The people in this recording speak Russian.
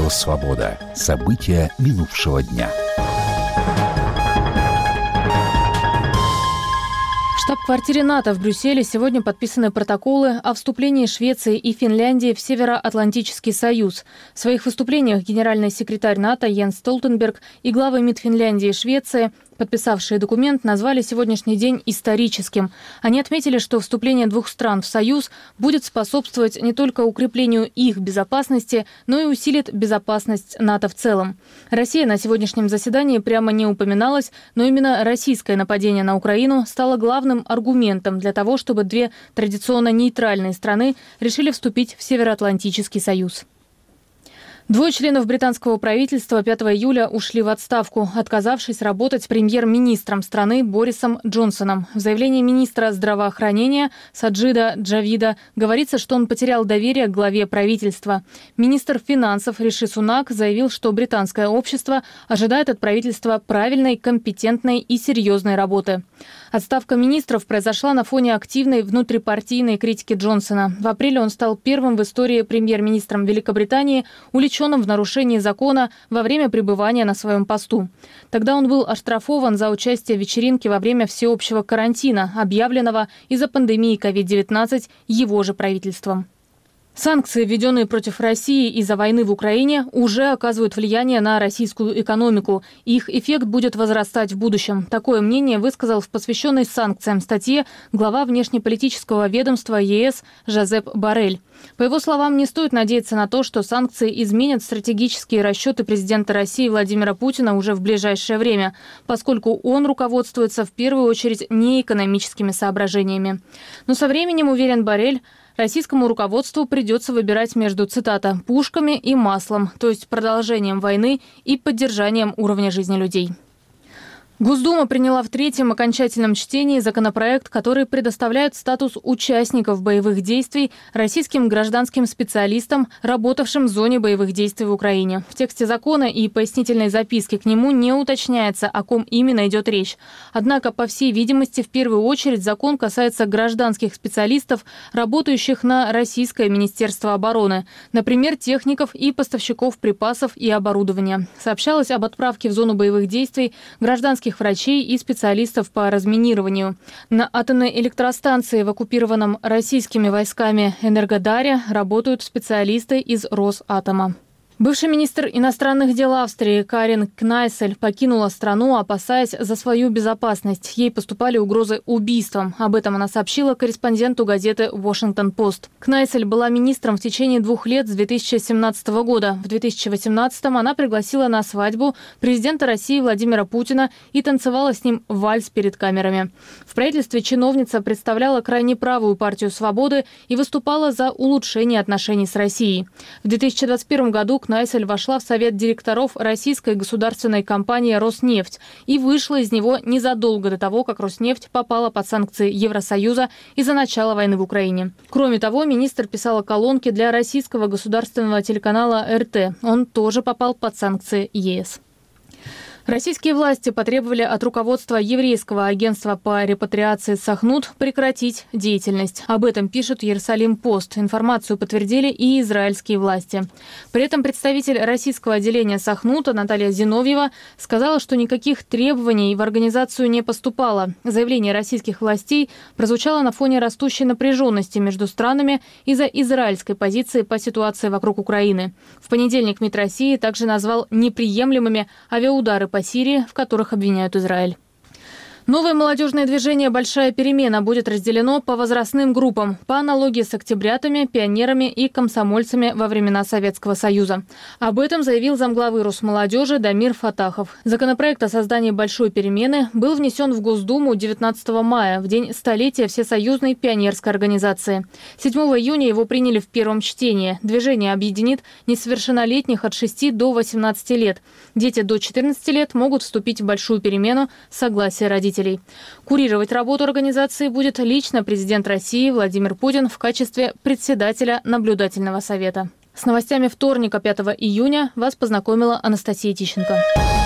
Радио «Свобода». События минувшего дня. В штаб-квартире НАТО в Брюсселе сегодня подписаны протоколы о вступлении Швеции и Финляндии в Североатлантический союз. В своих выступлениях генеральный секретарь НАТО Йенс Столтенберг и главы МИД Финляндии и Швеции, подписавшие документ, назвали сегодняшний день историческим. Они отметили, что вступление двух стран в Союз будет способствовать не только укреплению их безопасности, но и усилит безопасность НАТО в целом. Россия на сегодняшнем заседании прямо не упоминалась, но именно российское нападение на Украину стало главным аргументом для того, чтобы две традиционно нейтральные страны решили вступить в Североатлантический союз. Двое членов британского правительства 5 июля ушли в отставку, отказавшись работать премьер-министром страны Борисом Джонсоном. В заявлении министра здравоохранения Саджида Джавида говорится, что он потерял доверие к главе правительства. Министр финансов Риши Сунак заявил, что британское общество ожидает от правительства правильной, компетентной и серьезной работы. Отставка министров произошла на фоне активной внутрипартийной критики Джонсона. В апреле он стал первым в истории премьер-министром Великобритании, уличенным в нарушении закона во время пребывания на своем посту. Тогда он был оштрафован за участие в вечеринке во время всеобщего карантина, объявленного из-за пандемии COVID-19 его же правительством. Санкции, введенные против России из-за войны в Украине, уже оказывают влияние на российскую экономику. Их эффект будет возрастать в будущем. Такое мнение высказал в посвященной санкциям статье глава внешнеполитического ведомства ЕС Жозеп Боррель. По его словам, не стоит надеяться на то, что санкции изменят стратегические расчеты президента России Владимира Путина уже в ближайшее время, поскольку он руководствуется в первую очередь не экономическими соображениями. Но со временем, уверен Боррель, российскому руководству придется выбирать между, цитата, «пушками и маслом», то есть продолжением войны и поддержанием уровня жизни людей. Госдума приняла в третьем окончательном чтении законопроект, который предоставляет статус участников боевых действий российским гражданским специалистам, работавшим в зоне боевых действий в Украине. В тексте закона и пояснительной записке к нему не уточняется, о ком именно идет речь. Однако, по всей видимости, в первую очередь закон касается гражданских специалистов, работающих на Российское Министерство обороны, например, техников и поставщиков припасов и оборудования. Сообщалось об отправке в зону боевых действий гражданских врачей и специалистов по разминированию. На атомной электростанции в оккупированном российскими войсками Энергодаре работают специалисты из Росатома. Бывший министр иностранных дел Австрии Карин Кнайсель покинула страну, опасаясь за свою безопасность. Ей поступали угрозы убийством. Об этом она сообщила корреспонденту газеты «Вашингтон-Пост». Кнайсель была министром в течение 2 лет с 2017 года. В 2018-м она пригласила на свадьбу президента России Владимира Путина и танцевала с ним вальс перед камерами. В правительстве чиновница представляла крайне правую партию «Свободы» и выступала за улучшение отношений с Россией. В 2021 году Кнайсель вошла в совет директоров российской государственной компании «Роснефть» и вышла из него незадолго до того, как «Роснефть» попала под санкции Евросоюза из-за начала войны в Украине. Кроме того, министр писала колонки для российского государственного телеканала РТ. Он тоже попал под санкции ЕС. Российские власти потребовали от руководства еврейского агентства по репатриации «Сахнут» прекратить деятельность. Об этом пишет Иерусалим-Пост. Информацию подтвердили и израильские власти. При этом представитель российского отделения «Сахнута» Наталья Зиновьева сказала, что никаких требований в организацию не поступало. Заявление российских властей прозвучало на фоне растущей напряженности между странами из-за израильской позиции по ситуации вокруг Украины. В понедельник МИД России также назвал неприемлемыми авиаудары по Сирии, в которых обвиняют Израиль. Новое молодежное движение «Большая перемена» будет разделено по возрастным группам, по аналогии с октябрятами, пионерами и комсомольцами во времена Советского Союза. Об этом заявил замглавы Росмолодежи Дамир Фатахов. Законопроект о создании «Большой перемены» был внесен в Госдуму 19 мая, в день столетия Всесоюзной пионерской организации. 7 июня его приняли в первом чтении. Движение объединит несовершеннолетних от 6 до 18 лет. Дети до 14 лет могут вступить в «Большую перемену» с согласия родителей. Курировать работу организации будет лично президент России Владимир Путин в качестве председателя наблюдательного совета. С новостями вторника, 5 июня, вас познакомила Анастасия Тищенко.